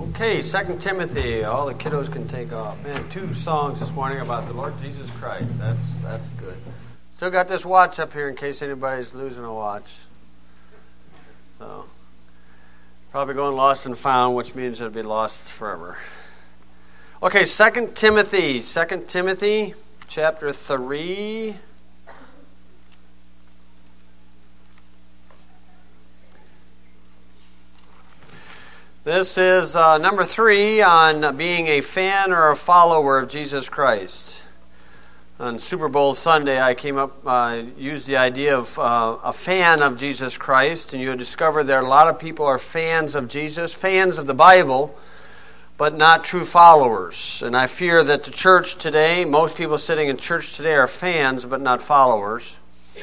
Okay, 2 Timothy. All the kiddos can take off. Man, 2 songs this morning about the Lord Jesus Christ. That's good. Still got this watch up here in case anybody's losing a watch. So, probably going lost and found, which means it'll be lost forever. Okay, 2 Timothy. 2 Timothy chapter 3. This is number 3 on being a fan or a follower of Jesus Christ. On Super Bowl Sunday, I used the idea of a fan of Jesus Christ, and you discover that a lot of people are fans of Jesus, fans of the Bible, but not true followers. And I fear that the church today, most people sitting in church today are fans, but not followers.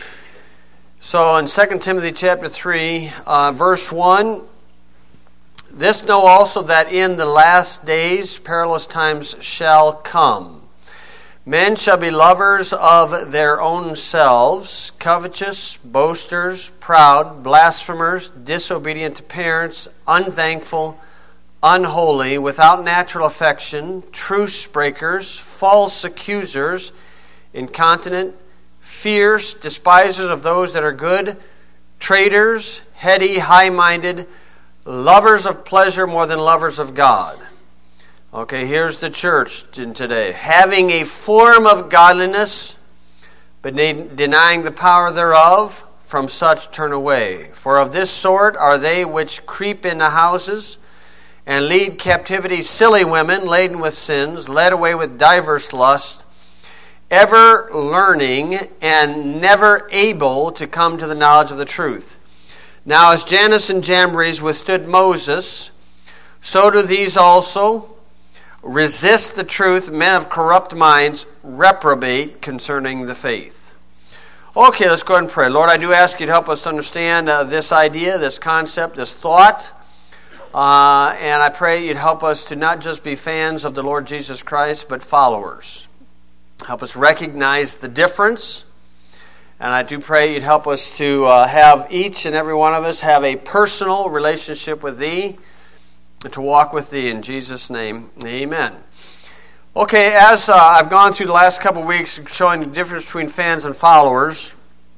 So in 2 Timothy chapter 3, verse 1, "This know also that in the last days perilous times shall come. Men shall be lovers of their own selves, covetous, boasters, proud, blasphemers, disobedient to parents, unthankful, unholy, without natural affection, truce breakers, false accusers, incontinent, fierce, despisers of those that are good, traitors, heady, high-minded, lovers of pleasure more than lovers of God." Okay, here's the church today. "Having a form of godliness, but denying the power thereof, from such turn away. For of this sort are they which creep into houses, and lead captivity silly women laden with sins, led away with diverse lusts, ever learning, and never able to come to the knowledge of the truth. Now as Jannes and Jambres withstood Moses, so do these also. Resist the truth, men of corrupt minds, reprobate concerning the faith." Okay, let's go ahead and pray. Lord, I do ask you to help us to understand this idea, this concept, this thought. And I pray you'd help us to not just be fans of the Lord Jesus Christ, but followers. Help us recognize the difference. And I do pray you'd help us to have each and every one of us have a personal relationship with Thee and to walk with Thee in Jesus' name. Amen. Okay, as I've gone through the last couple of weeks showing the difference between fans and followers,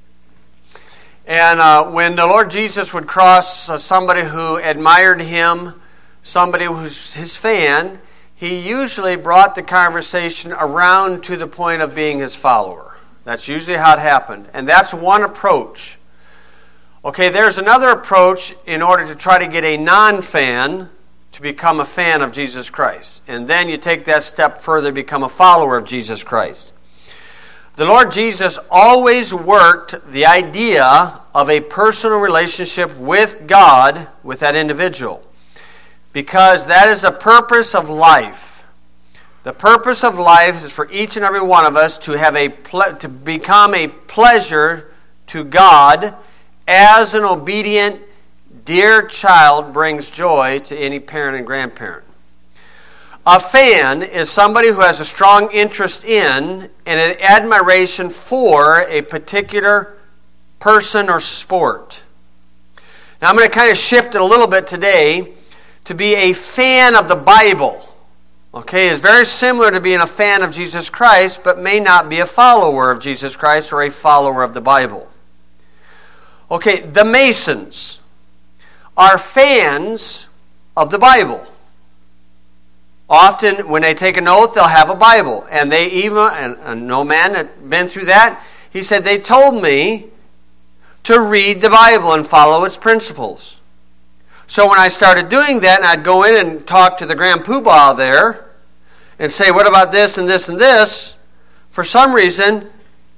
and when the Lord Jesus would cross somebody who admired Him, somebody who's His fan, He usually brought the conversation around to the point of being His follower. That's usually how it happened. And that's one approach. Okay, there's another approach in order to try to get a non-fan to become a fan of Jesus Christ. And then you take that step further, become a follower of Jesus Christ. The Lord Jesus always worked the idea of a personal relationship with God, with that individual. Because that is the purpose of life. The purpose of life is for each and every one of us to have to become a pleasure to God, as an obedient, dear child brings joy to any parent and grandparent. A fan is somebody who has a strong interest in and an admiration for a particular person or sport. Now I'm going to kind of shift it a little bit today to be a fan of the Bible. Okay, it's very similar to being a fan of Jesus Christ, but may not be a follower of Jesus Christ or a follower of the Bible. Okay, the Masons are fans of the Bible. Often, when they take an oath, they'll have a Bible. And they even, and no man that been through that, he said, they told me to read the Bible and follow its principles. So when I started doing that, and I'd go in and talk to the Grand Poobah there, and say, what about this and this and this? For some reason,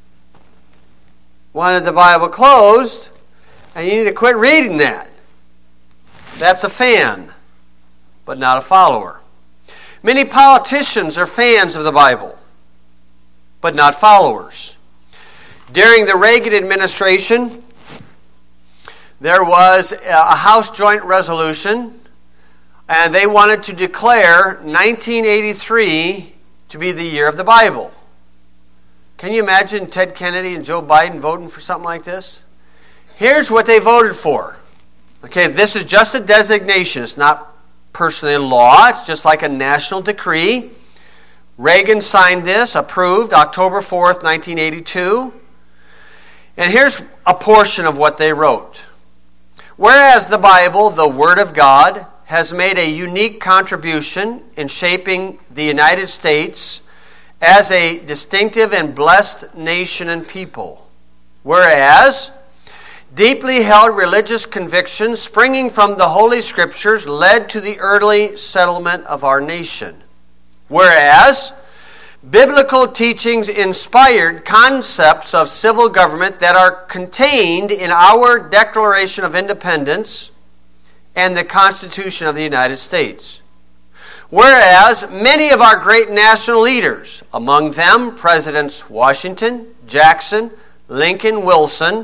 wanted the Bible closed, and you need to quit reading that. That's a fan, but not a follower. Many politicians are fans of the Bible, but not followers. During the Reagan administration, there was a House Joint Resolution, and they wanted to declare 1983 to be the year of the Bible. Can you imagine Ted Kennedy and Joe Biden voting for something like this? Here's what they voted for. Okay, this is just a designation. It's not personally law. It's just like a national decree. Reagan signed this, approved, October 4th, 1982. And here's a portion of what they wrote. Whereas the Bible, the Word of God, has made a unique contribution in shaping the United States as a distinctive and blessed nation and people. Whereas deeply held religious convictions springing from the Holy Scriptures led to the early settlement of our nation. Whereas biblical teachings inspired concepts of civil government that are contained in our Declaration of Independence and the Constitution of the United States. Whereas many of our great national leaders, among them Presidents Washington, Jackson, Lincoln, Wilson,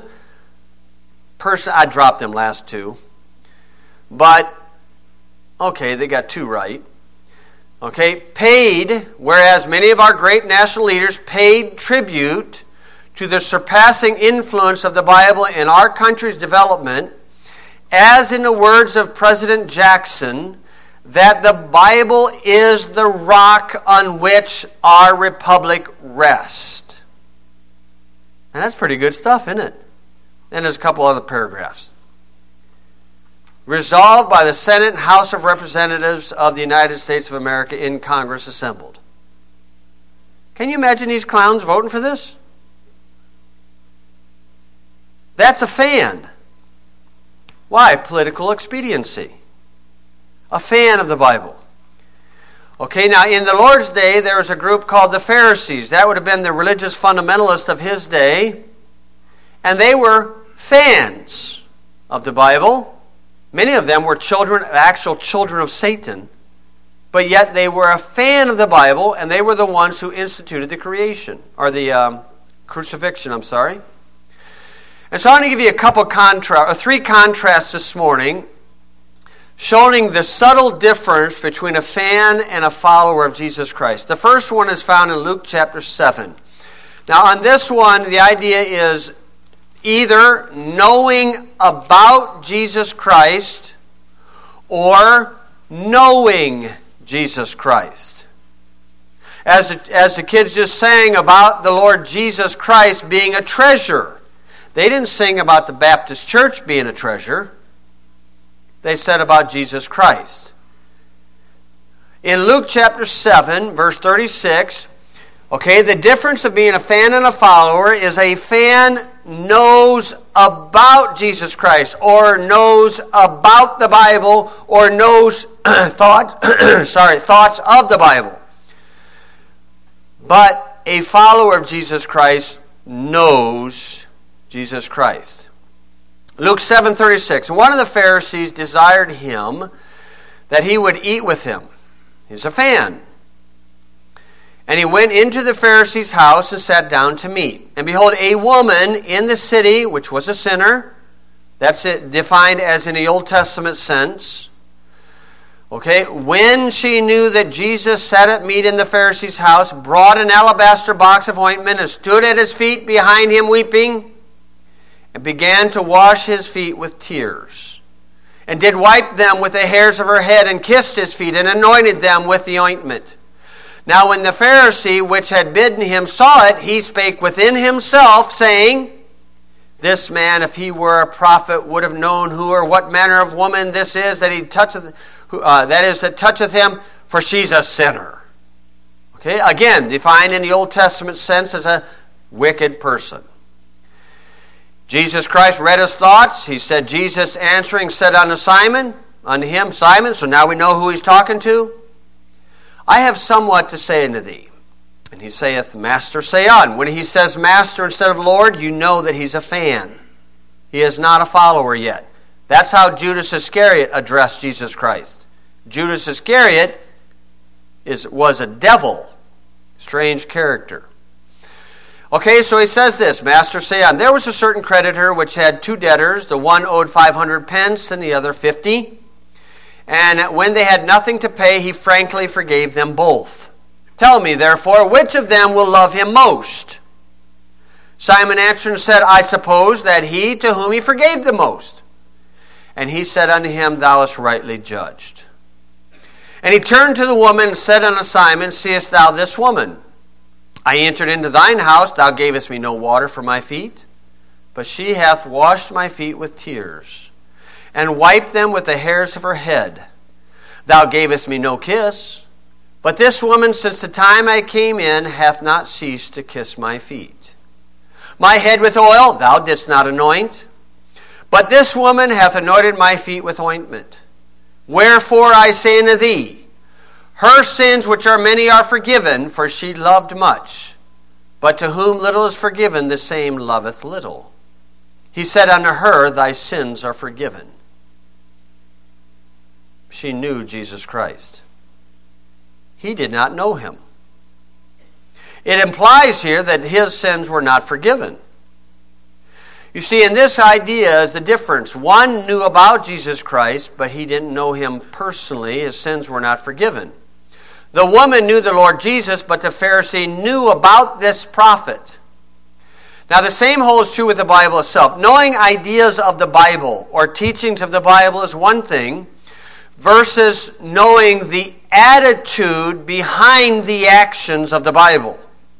I dropped them last two, but okay, they got two right. Whereas many of our great national leaders paid tribute to the surpassing influence of the Bible in our country's development, as in the words of President Jackson, that the Bible is the rock on which our republic rests. And that's pretty good stuff, isn't it? And there's a couple other paragraphs. Resolved by the Senate and House of Representatives of the United States of America in Congress assembled. Can you imagine these clowns voting for this? That's a fan. Why? Political expediency. A fan of the Bible. Okay, now in the Lord's day, there was a group called the Pharisees. That would have been the religious fundamentalists of his day. And they were fans of the Bible. Many of them were actual children of Satan. But yet they were a fan of the Bible, and they were the ones who instituted the crucifixion. And so I want to give you three contrasts this morning, showing the subtle difference between a fan and a follower of Jesus Christ. The first one is found in Luke chapter 7. Now on this one, the idea is either knowing about Jesus Christ or knowing Jesus Christ. As the kids just sang about the Lord Jesus Christ being a treasure. They didn't sing about the Baptist church being a treasure. They said about Jesus Christ. In Luke chapter 7, verse 36, the difference of being a fan and a follower is a fan knows about Jesus Christ or knows about the Bible or knows thoughts of the Bible. But a follower of Jesus Christ knows Jesus Christ. Luke 7:36. One of the Pharisees desired him that he would eat with him. He's a fan. And he went into the Pharisee's house and sat down to meat. And behold, a woman in the city, which was a sinner, that's it, defined as in the Old Testament sense. When she knew that Jesus sat at meat in the Pharisee's house, brought an alabaster box of ointment and stood at his feet behind him weeping, and began to wash his feet with tears, and did wipe them with the hairs of her head, and kissed his feet, and anointed them with the ointment. Now when the Pharisee which had bidden him saw it, he spake within himself, saying, This man, if he were a prophet, would have known who or what manner of woman this is that toucheth him, for she's a sinner. Again, defined in the Old Testament sense as a wicked person. Jesus Christ read his thoughts. He said, Jesus answering said unto him, Simon, so now we know who he's talking to. I have somewhat to say unto thee. And he saith, Master, say on. When he says Master instead of Lord, you know that he's a fan. He is not a follower yet. That's how Judas Iscariot addressed Jesus Christ. Judas Iscariot was a devil. Strange character. So he says this, Master, say on. There was a certain creditor which had two debtors. The one owed 500 pence and the other 50. And when they had nothing to pay, he frankly forgave them both. Tell me, therefore, which of them will love him most? Simon answered and said, I suppose that he to whom he forgave the most. And he said unto him, Thou hast rightly judged. And he turned to the woman and said unto Simon, Seest thou this woman? I entered into thine house, thou gavest me no water for my feet, but she hath washed my feet with tears, and wiped them with the hairs of her head. Thou gavest me no kiss, but this woman, since the time I came in, hath not ceased to kiss my feet. My head with oil thou didst not anoint, but this woman hath anointed my feet with ointment. Wherefore I say unto thee, her sins which are many are forgiven, for she loved much. But to whom little is forgiven, the same loveth little. He said unto her, Thy sins are forgiven. She knew Jesus Christ. He did not know him. It implies here that his sins were not forgiven. You see, in this idea is the difference. One knew about Jesus Christ, but he didn't know him personally. His sins were not forgiven. The woman knew the Lord Jesus, but the Pharisee knew about this prophet. Now, the same holds true with the Bible itself. Knowing ideas of the Bible or teachings of the Bible is one thing, versus knowing the attitude behind the actions of the Bible.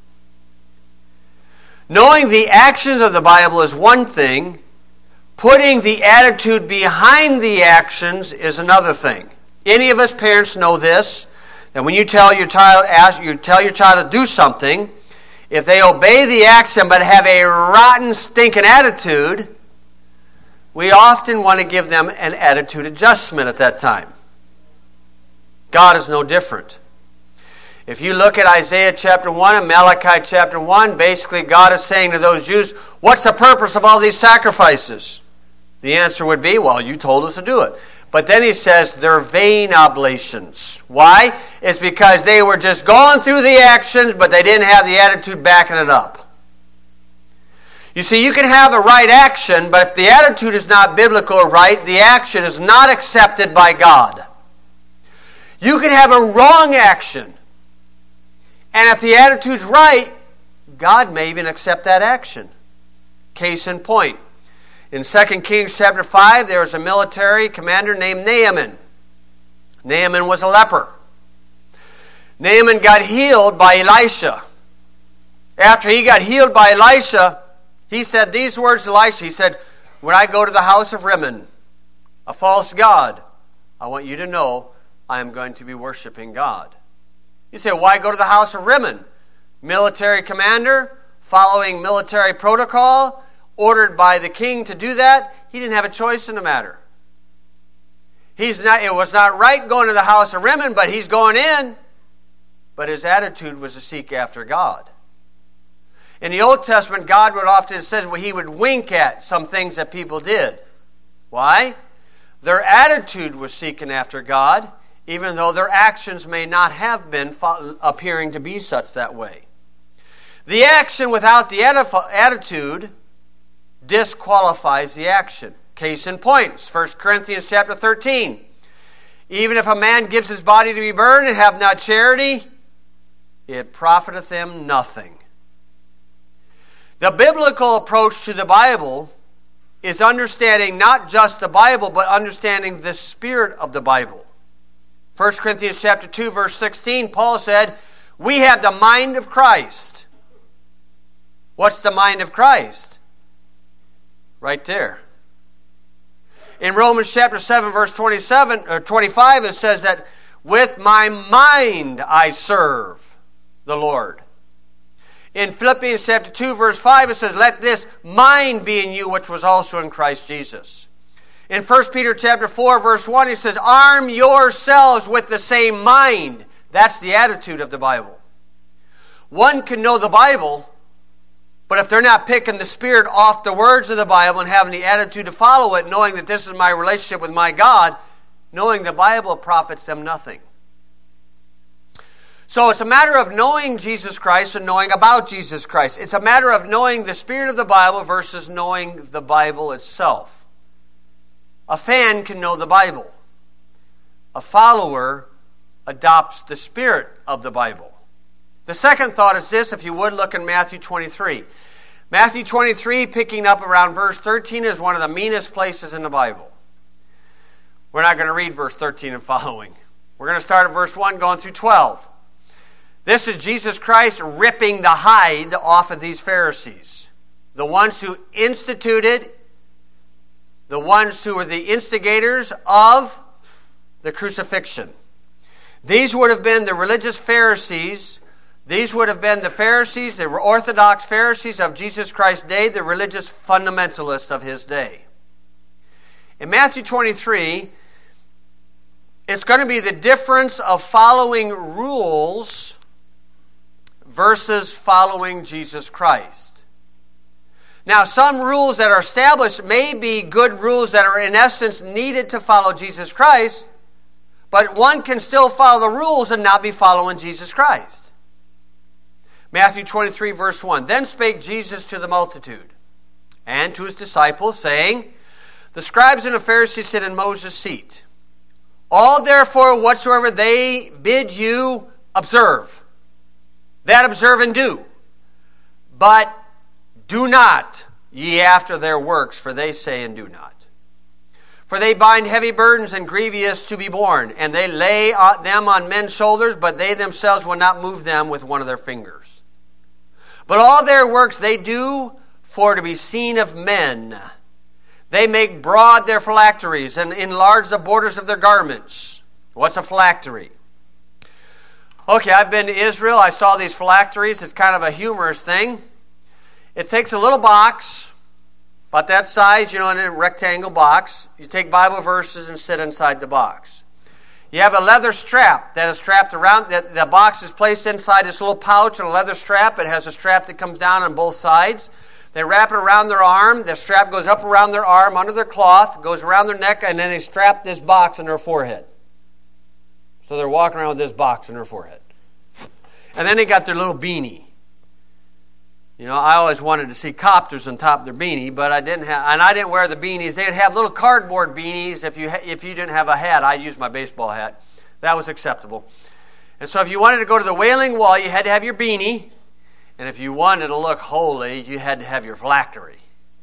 Knowing the actions of the Bible is one thing. Putting the attitude behind the actions is another thing. Any of us parents know this, that when you tell your child to do something, if they obey the action but have a rotten, stinking attitude, we often want to give them an attitude adjustment at that time. God is no different. If you look at Isaiah chapter 1 and Malachi chapter 1, basically God is saying to those Jews, what's the purpose of all these sacrifices? The answer would be, well, you told us to do it. But then he says they're vain oblations. Why? It's because they were just going through the actions, but they didn't have the attitude backing it up. You see, you can have a right action, but if the attitude is not biblical or right, the action is not accepted by God. You can have a wrong action, and if the attitude's right, God may even accept that action. Case in point. In 2 Kings chapter 5, there was a military commander named Naaman. Naaman was a leper. Naaman got healed by Elisha. After he got healed by Elisha, he said these words to Elisha. He said, when I go to the house of Rimmon, a false god, I want you to know I am going to be worshiping God. You say, why go to the house of Rimmon? Military commander, following military protocol, ordered by the king to do that. He didn't have a choice in the matter. It was not right going to the house of Rimmon, but he's going in. But his attitude was to seek after God. In the Old Testament, God would often say he would wink at some things that people did. Why? Their attitude was seeking after God, even though their actions may not have been appearing to be such that way. The action without the attitude disqualifies the action. Case in point, 1 Corinthians chapter 13. Even if a man gives his body to be burned and have not charity, it profiteth him nothing. The biblical approach to the Bible is understanding not just the Bible, but understanding the spirit of the Bible. 1 Corinthians chapter 2, verse 16, Paul said, we have the mind of Christ. What's the mind of Christ? Right there. In Romans chapter 7, verse 25, it says that with my mind I serve the Lord. In Philippians chapter 2, verse 5, it says, let this mind be in you, which was also in Christ Jesus. In 1 Peter chapter 4, verse 1, he says, arm yourselves with the same mind. That's the attitude of the Bible. One can know the Bible, but if they're not picking the spirit off the words of the Bible and having the attitude to follow it, knowing that this is my relationship with my God, knowing the Bible profits them nothing. So it's a matter of knowing Jesus Christ and knowing about Jesus Christ. It's a matter of knowing the spirit of the Bible versus knowing the Bible itself. A fan can know the Bible. A follower adopts the spirit of the Bible. The second thought is this, if you would look in Matthew 23. Matthew 23, picking up around verse 13, is one of the meanest places in the Bible. We're not going to read verse 13 and following. We're going to start at verse 1 going through 12. This is Jesus Christ ripping the hide off of these Pharisees. The ones who instituted, the ones who were the instigators of the crucifixion. These would have been the religious Pharisees. These would have been the Pharisees, the Orthodox Pharisees of Jesus Christ's day, the religious fundamentalists of his day. In Matthew 23, it's going to be the difference of following rules versus following Jesus Christ. Now, some rules that are established may be good rules that are in essence needed to follow Jesus Christ, but one can still follow the rules and not be following Jesus Christ. Matthew 23, verse 1. Then spake Jesus to the multitude and to his disciples, saying, the scribes and the Pharisees sit in Moses' seat. All therefore whatsoever they bid you, observe. That observe and do. But do not ye after their works, for they say and do not. For they bind heavy burdens and grievous to be borne, and they lay them on men's shoulders, but they themselves will not move them with one of their fingers. But all their works they do for to be seen of men. They make broad their phylacteries and enlarge the borders of their garments. What's a phylactery? Okay, I've been to Israel. I saw these phylacteries. It's kind of a humorous thing. It takes a little box, about that size, in a rectangle box. You take Bible verses and sit inside the box. You have a leather strap that is strapped around. The box is placed inside this little pouch, and a leather strap. It has a strap that comes down on both sides. They wrap it around their arm. The strap goes up around their arm, under their cloth, goes around their neck, and then they strap this box on their forehead. So they're walking around with this box on their forehead. And then they got their little beanie. I always wanted to see copters on top of their beanie, but I didn't wear the beanies. They'd have little cardboard beanies. If you didn't have a hat, I used my baseball hat. That was acceptable. And so if you wanted to go to the Wailing Wall, you had to have your beanie. And if you wanted to look holy, you had to have your phylactery.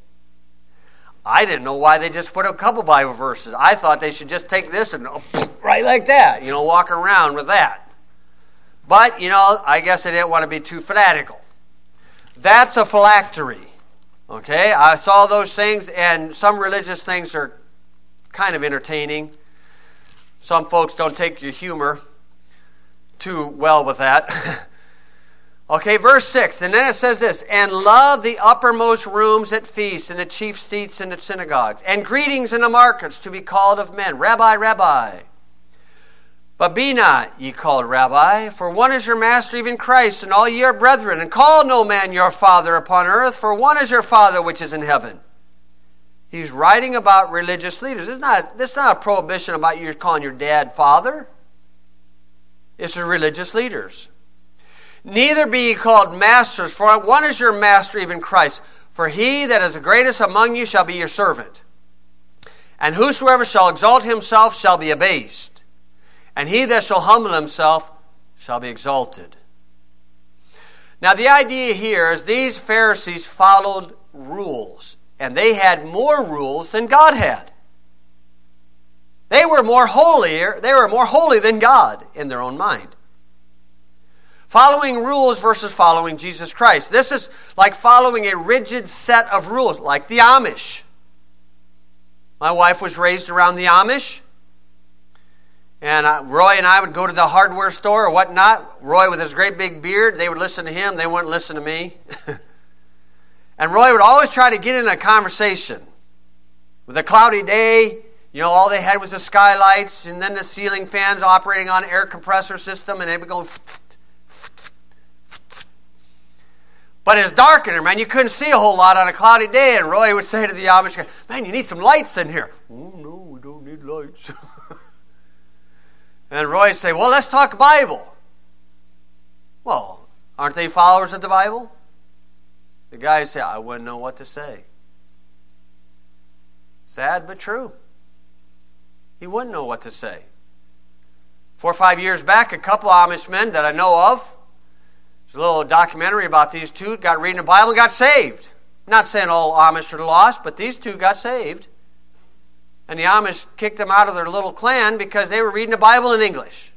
I didn't know why they just put a couple Bible verses. I thought they should just take this and right like that, walking around with that. But, I guess they didn't want to be too fanatical. That's a phylactery. Okay? I saw those things, and some religious things are kind of entertaining. Some folks don't take your humor too well with that. Okay, verse 6, and then it says this, and love the uppermost rooms at feasts and the chief seats in the synagogues, and greetings in the markets to be called of men, Rabbi, Rabbi. But be not ye called Rabbi, for one is your master, even Christ, and all ye are brethren, and call no man your father upon earth, for one is your Father which is in heaven. He's writing about religious leaders. This is not a prohibition about you calling your dad father. It's the religious leaders. Neither be ye called masters, for one is your master, even Christ. For he that is the greatest among you shall be your servant. And whosoever shall exalt himself shall be abased, and he that shall humble himself shall be exalted. Now the idea here is these Pharisees followed rules, and they had more rules than God had. They were more holy than God in their own mind. Following rules versus following Jesus Christ. This is like following a rigid set of rules, like the Amish. My wife was raised around the Amish. And Roy and I would go to the hardware store or whatnot. Roy with his great big beard, they would listen to him. They wouldn't listen to me. And Roy would always try to get in a conversation. With a cloudy day, all they had was the skylights and then the ceiling fans operating on an air compressor system, and they would go... But it's dark in there, man. You couldn't see a whole lot on a cloudy day. And Roy would say to the Amish guy, man, you need some lights in here. Oh, no, we don't need lights. And Roy would say, well, let's talk Bible. Well, aren't they followers of the Bible? The guy would say, I wouldn't know what to say. Sad but true. He wouldn't know what to say. 4 or 5 years back, a couple Amish men that I know of, there's a little documentary about these two, got reading the Bible and got saved. I'm not saying all Amish are lost, but these two got saved. And the Amish kicked them out of their little clan because they were reading the Bible in English.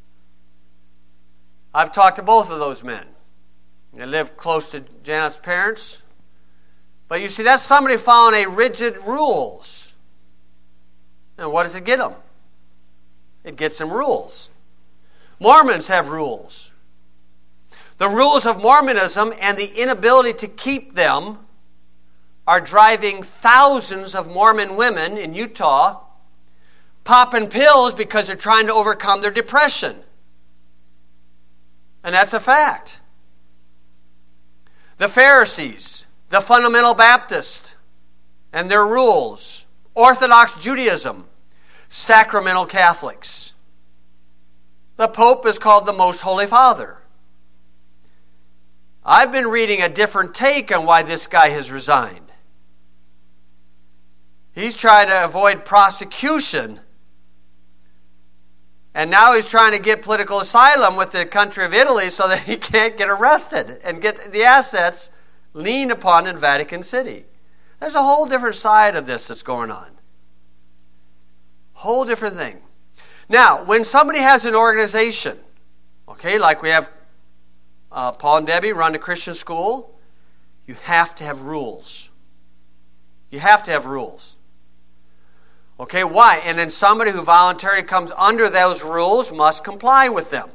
I've talked to both of those men. They live close to Janet's parents. But you see, that's somebody following a rigid rules. And what does it get them? It gets them rules. Mormons have rules. The rules of Mormonism and the inability to keep them are driving thousands of Mormon women in Utah popping pills because they're trying to overcome their depression. And that's a fact. The Pharisees, the Fundamental Baptists, and their rules, Orthodox Judaism, Sacramental Catholics. The Pope is called the Most Holy Father. I've been reading a different take on why this guy has resigned. He's trying to avoid prosecution, and now he's trying to get political asylum with the country of Italy so that he can't get arrested and get the assets leaned upon in Vatican City. There's a whole different side of this that's going on. Whole different thing. Now, when somebody has an organization, okay, like we have Paul and Debbie run a Christian school, you have to have rules. You have to have rules. Okay, why? And then somebody who voluntarily comes under those rules must comply with them.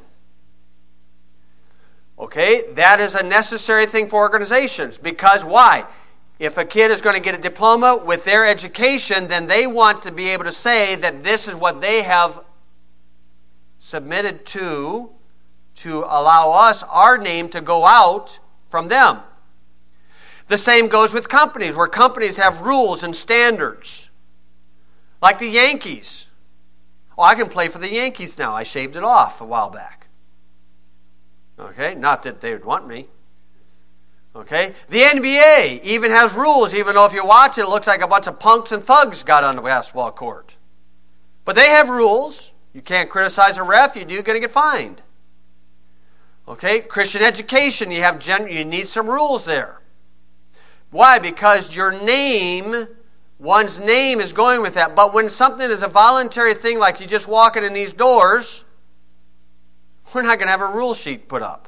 Okay, that is a necessary thing for organizations. Because why? If a kid is going to get a diploma with their education, then they want to be able to say that this is what they have submitted to allow us, our name, to go out from them. The same goes with companies, where companies have rules and standards. Like the Yankees. Oh, I can play for the Yankees now. I shaved it off a while back. Okay, not that they would want me. Okay, the NBA even has rules, even though if you watch it, it looks like a bunch of punks and thugs got on the basketball court. But they have rules. You can't criticize a ref. You do, you're going to get fined. Okay, Christian education, you need some rules there. Why? Because your name, one's name is going with that. But when something is a voluntary thing, like you just walking in these doors, we're not going to have a rule sheet put up.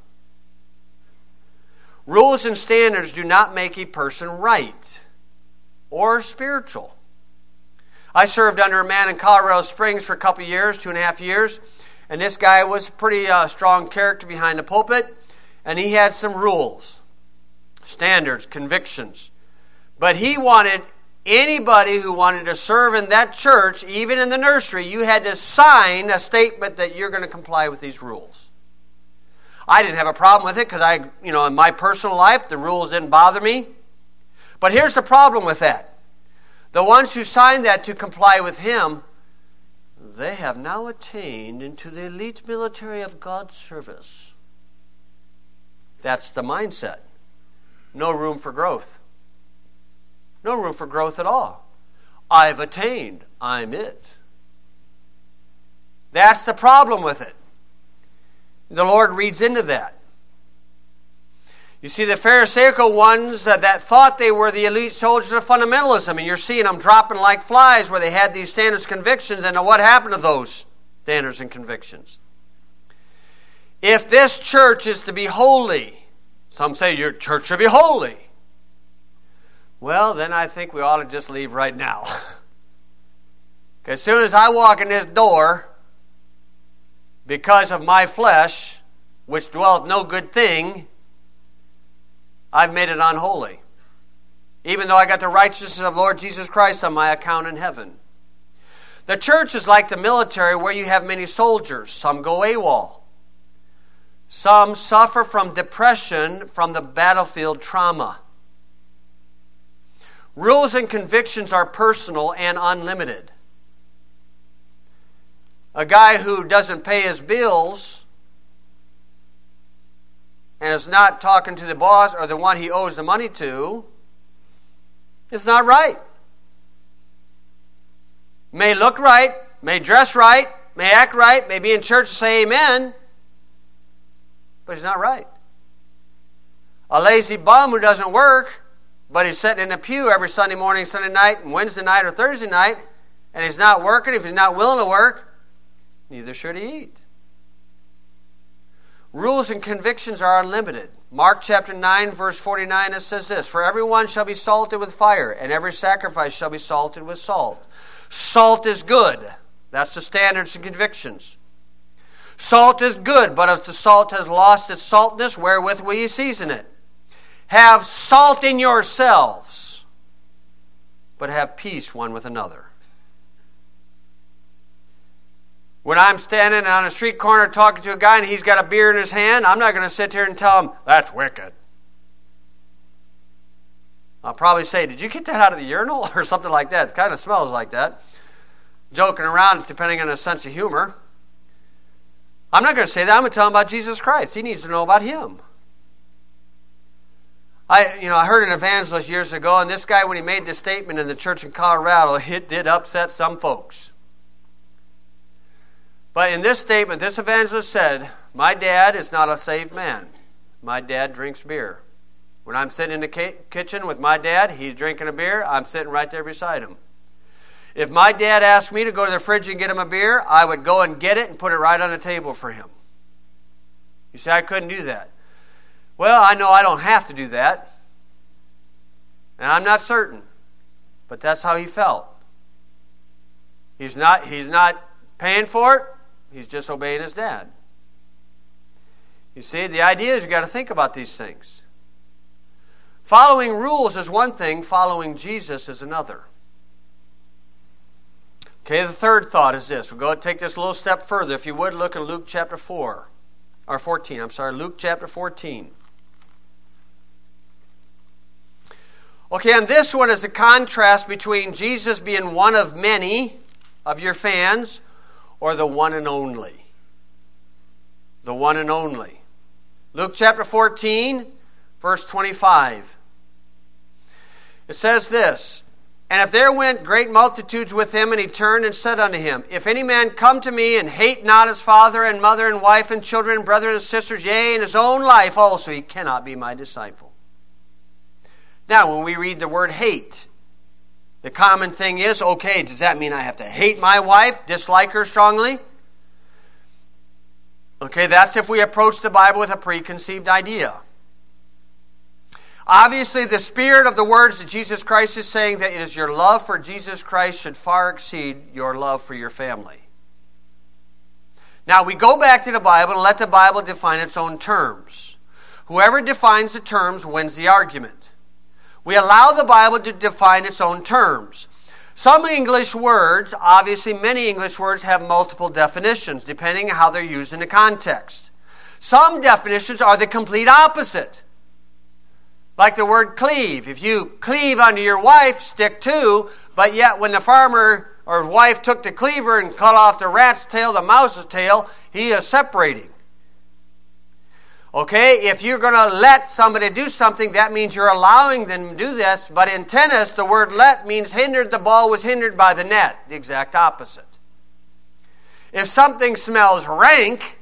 Rules and standards do not make a person right or spiritual. I served under a man in Colorado Springs for a couple of years, 2.5 years, and this guy was a pretty strong character behind the pulpit, and he had some rules, standards, convictions. But he wanted anybody who wanted to serve in that church, even in the nursery, you had to sign a statement that you're going to comply with these rules. I didn't have a problem with it because in my personal life, the rules didn't bother me. But here's the problem with that. The ones who signed that to comply with him, they have now attained into the elite military of God's service. That's the mindset. No room for growth. No room for growth at all. I've attained. I'm it. That's the problem with it. The Lord reads into that. You see, the Pharisaical ones that thought they were the elite soldiers of fundamentalism, and you're seeing them dropping like flies where they had these standards, convictions, and what happened to those standards and convictions? If this church is to be holy, some say your church should be holy. Well, then I think we ought to just leave right now. Because as soon as I walk in this door, because of my flesh, which dwelleth no good thing, I've made it unholy. Even though I got the righteousness of Lord Jesus Christ on my account in heaven. The church is like the military where you have many soldiers. Some go AWOL. Some suffer from depression from the battlefield trauma. Rules and convictions are personal and unlimited. A guy who doesn't pay his bills and is not talking to the boss or the one he owes the money to, it's not right. May look right, may dress right, may act right, may be in church and say amen, but he's not right. A lazy bum who doesn't work, but he's sitting in a pew every Sunday morning, Sunday night, and Wednesday night or Thursday night, and he's not working, if he's not willing to work, neither should he eat. Rules and convictions are unlimited. Mark chapter 9, verse 49, it says this, "For everyone shall be salted with fire, and every sacrifice shall be salted with salt." Salt is good. That's the standards and convictions. Salt is good, but if the salt has lost its saltness, wherewith will ye season it? Have salt in yourselves, but have peace one with another. When I'm standing on a street corner talking to a guy and he's got a beer in his hand, I'm not going to sit here and tell him, "That's wicked." I'll probably say, "Did you get that out of the urinal?" or something like that. It kind of smells like that. Joking around, depending on his sense of humor. I'm not going to say that. I'm going to tell him about Jesus Christ. He needs to know about him. I heard an evangelist years ago, and this guy, when he made this statement in the church in Colorado, it did upset some folks. But in this statement, this evangelist said, "My dad is not a saved man. My dad drinks beer. When I'm sitting in the kitchen with my dad, he's drinking a beer, I'm sitting right there beside him. If my dad asked me to go to the fridge and get him a beer, I would go and get it and put it right on the table for him." You say, "I couldn't do that." Well, I know I don't have to do that. And I'm not certain. But that's how he felt. He's not paying for it. He's just obeying his dad. You see, the idea is you've got to think about these things. Following rules is one thing. Following Jesus is another. Okay, the third thought is this. We'll go and take this a little step further. If you would, look at Luke chapter 14. Luke chapter 14. Okay, and this one is the contrast between Jesus being one of many of your fans or the one and only. The one and only. Luke chapter 14, verse 25. It says this, "And if there went great multitudes with him, and he turned and said unto him, If any man come to me and hate not his father and mother and wife and children and brethren and sisters, yea, and his own life also, he cannot be my disciple." Now, when we read the word hate, the common thing is, okay, does that mean I have to hate my wife, dislike her strongly? Okay, that's if we approach the Bible with a preconceived idea. Obviously, the spirit of the words that Jesus Christ is saying that it is your love for Jesus Christ should far exceed your love for your family. Now, we go back to the Bible and let the Bible define its own terms. Whoever defines the terms wins the argument. We allow the Bible to define its own terms. Some English words, obviously many English words, have multiple definitions, depending on how they're used in the context. Some definitions are the complete opposite. Like the word cleave. If you cleave unto your wife, stick to, but yet when the farmer or his wife took the cleaver and cut off the rat's tail, the mouse's tail, he is separating. Okay, if you're going to let somebody do something, that means you're allowing them to do this. But in tennis, the word let means hindered. The ball was hindered by the net. The exact opposite. If something smells rank,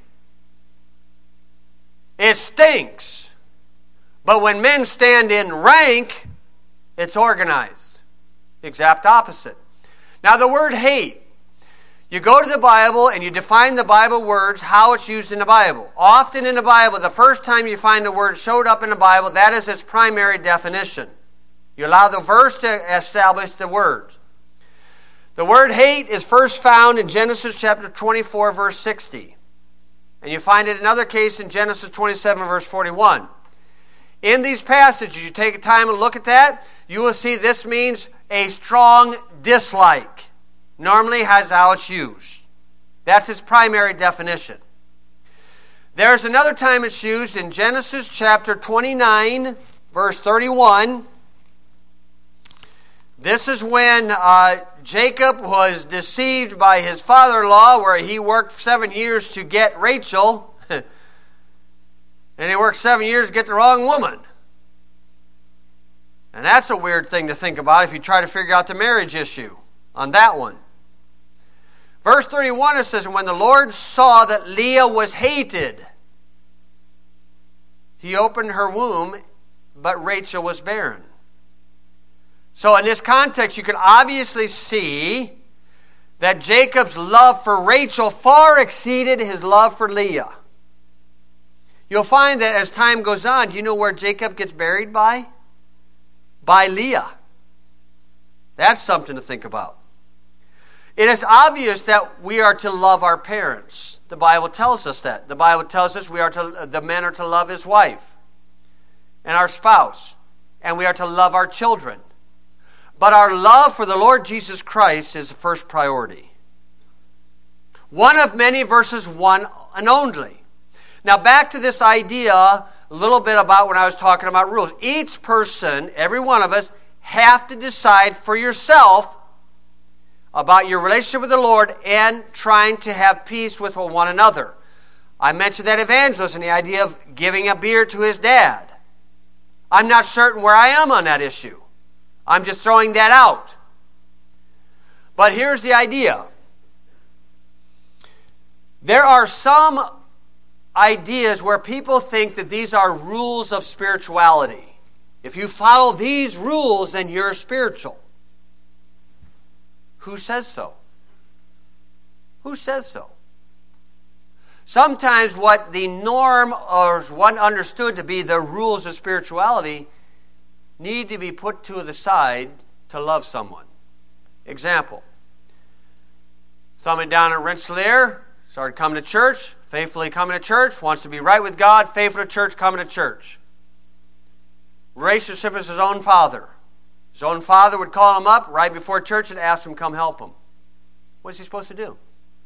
it stinks. But when men stand in rank, it's organized. The exact opposite. Now the word hate. You go to the Bible and you define the Bible words, how it's used in the Bible. Often in the Bible, the first time you find the word showed up in the Bible, that is its primary definition. You allow the verse to establish the words. The word hate is first found in Genesis chapter 24, verse 60. And you find it in another case in Genesis 27, verse 41. In these passages, you take time and look at that, you will see this means a strong dislike. Normally has how it's used. That's its primary definition. There's another time it's used in Genesis chapter 29, verse 31. This is when Jacob was deceived by his father-in-law, where he worked 7 years to get Rachel. And he worked 7 years to get the wrong woman. And that's a weird thing to think about if you try to figure out the marriage issue on that one. Verse 31, it says, when the Lord saw that Leah was hated, he opened her womb, but Rachel was barren. So in this context, you can obviously see that Jacob's love for Rachel far exceeded his love for Leah. You'll find that as time goes on, do you know where Jacob gets buried by? By Leah. That's something to think about. It is obvious that we are to love our parents. The Bible tells us that. The Bible tells us the men are to love his wife and our spouse, and we are to love our children. But our love for the Lord Jesus Christ is the first priority. One of many verses one and only. Now back to this idea a little bit about when I was talking about rules. Each person, every one of us, have to decide for yourself about your relationship with the Lord and trying to have peace with one another. I mentioned that evangelist and the idea of giving a beer to his dad. I'm not certain where I am on that issue. I'm just throwing that out. But here's the idea. There are some ideas where people think that these are rules of spirituality. If you follow these rules, then you're spiritual. Who says so? Who says so? Sometimes what the norm or what understood to be the rules of spirituality need to be put to the side to love someone. Example. Somebody down at Rensselaer started coming to church, faithfully coming to church, wants to be right with God, faithful to church, coming to church. Relationship is his own father. His own father would call him up right before church and ask him to come help him. What's he supposed to do?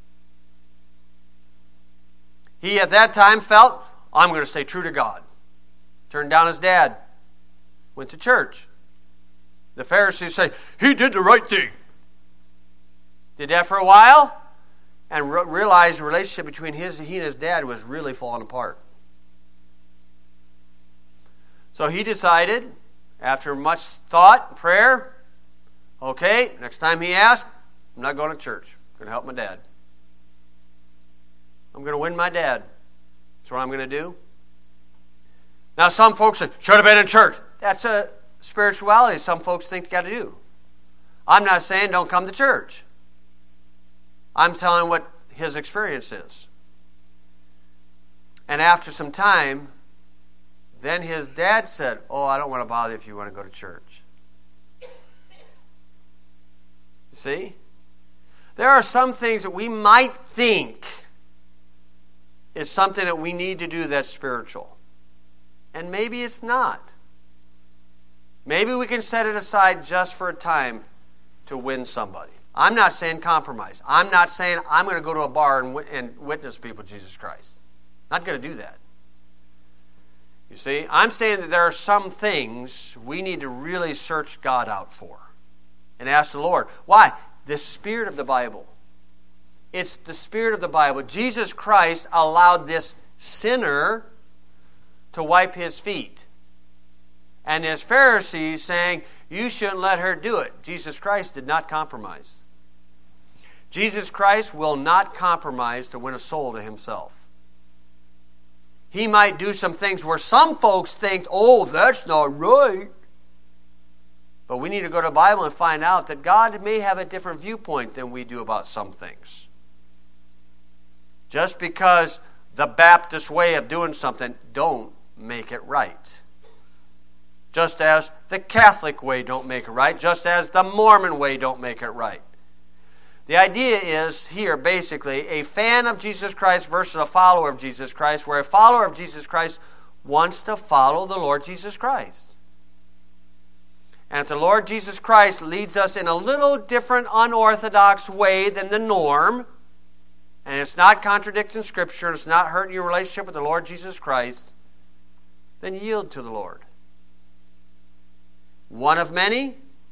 He at that time felt, I'm going to stay true to God. Turned down his dad. Went to church. The Pharisees say, he did the right thing. Did that for a while and realized the relationship between he and his dad was really falling apart. So he decided, after much thought and prayer, okay, next time he asks, I'm not going to church. I'm going to help my dad. I'm going to win my dad. That's what I'm going to do. Now some folks say, should have been in church. That's a spirituality some folks think you got to do. I'm not saying don't come to church. I'm telling what his experience is. And after some time, then his dad said, oh, I don't want to bother you if you want to go to church. You see? There are some things that we might think is something that we need to do that's spiritual. And maybe it's not. Maybe we can set it aside just for a time to win somebody. I'm not saying compromise. I'm not saying I'm going to go to a bar and witness people to Jesus Christ. Not going to do that. You see, I'm saying that there are some things we need to really search God out for and ask the Lord. Why? The spirit of the Bible. It's the spirit of the Bible. Jesus Christ allowed this sinner to wipe his feet. And his Pharisees saying, you shouldn't let her do it. Jesus Christ did not compromise. Jesus Christ will not compromise to win a soul to himself. He might do some things where some folks think, oh, that's not right. But we need to go to the Bible and find out that God may have a different viewpoint than we do about some things. Just because the Baptist way of doing something don't make it right. Just as the Catholic way don't make it right. Just as the Mormon way don't make it right. The idea is here basically a fan of Jesus Christ versus a follower of Jesus Christ, where a follower of Jesus Christ wants to follow the Lord Jesus Christ. And if the Lord Jesus Christ leads us in a little different, unorthodox way than the norm, and it's not contradicting Scripture, and it's not hurting your relationship with the Lord Jesus Christ, then yield to the Lord. One of many,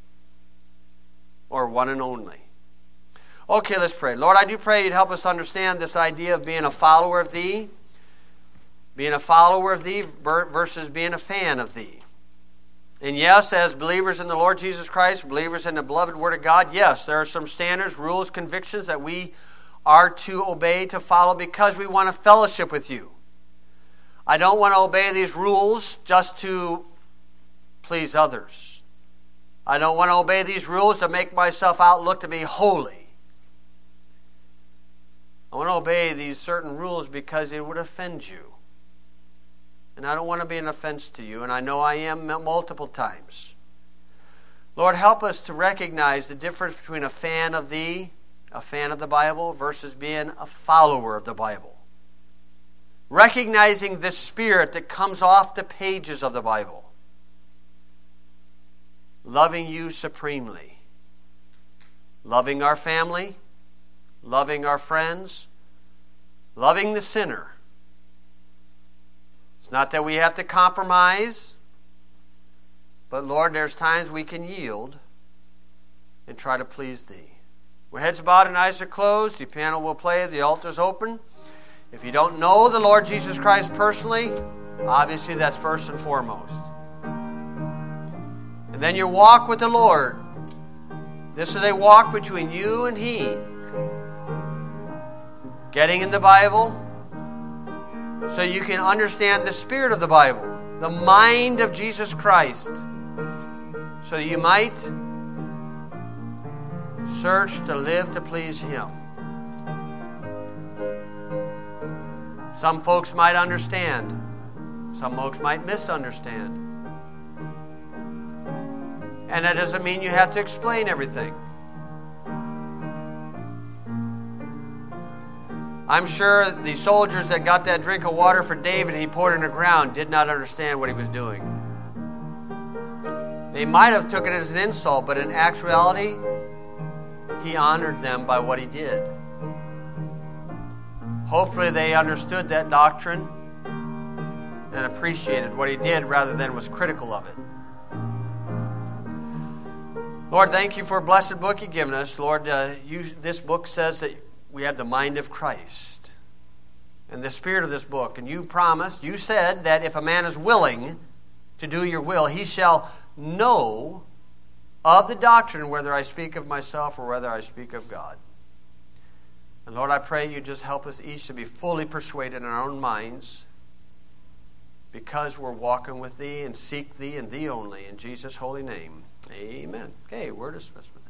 or one and only? Okay, let's pray. Lord, I do pray you'd help us to understand this idea of being a follower of Thee. Being a follower of Thee versus being a fan of Thee. And yes, as believers in the Lord Jesus Christ, believers in the beloved Word of God, yes, there are some standards, rules, convictions that we are to obey, to follow, because we want to fellowship with You. I don't want to obey these rules just to please others. I don't want to obey these rules to make myself out look to be holy. I want to obey these certain rules because it would offend you. And I don't want to be an offense to you, and I know I am multiple times. Lord, help us to recognize the difference between a fan of the Bible, versus being a follower of the Bible. Recognizing the spirit that comes off the pages of the Bible. Loving you supremely. Loving our family. Loving our friends. Loving the sinner. It's not that we have to compromise, but Lord, there's times we can yield and try to please Thee. With heads bowed and eyes are closed, the piano will play, the altar's open. If you don't know the Lord Jesus Christ personally, obviously that's first and foremost. And then your walk with the Lord. This is a walk between you and He. Getting in the Bible so you can understand the spirit of the Bible, the mind of Jesus Christ, so you might search to live to please Him. Some folks might understand. Some folks might misunderstand. And that doesn't mean you have to explain everything. I'm sure the soldiers that got that drink of water for David and he poured it in the ground did not understand what he was doing. They might have took it as an insult, but in actuality, he honored them by what he did. Hopefully they understood that doctrine and appreciated what he did rather than was critical of it. Lord, thank you for a blessed book you've given us. Lord, this book says that we have the mind of Christ and the spirit of this book. And you promised, you said that if a man is willing to do your will, he shall know of the doctrine, whether I speak of myself or whether I speak of God. And Lord, I pray you just help us each to be fully persuaded in our own minds, because we're walking with Thee and seek Thee and Thee only. In Jesus' holy name, amen. Okay, we're dismissed.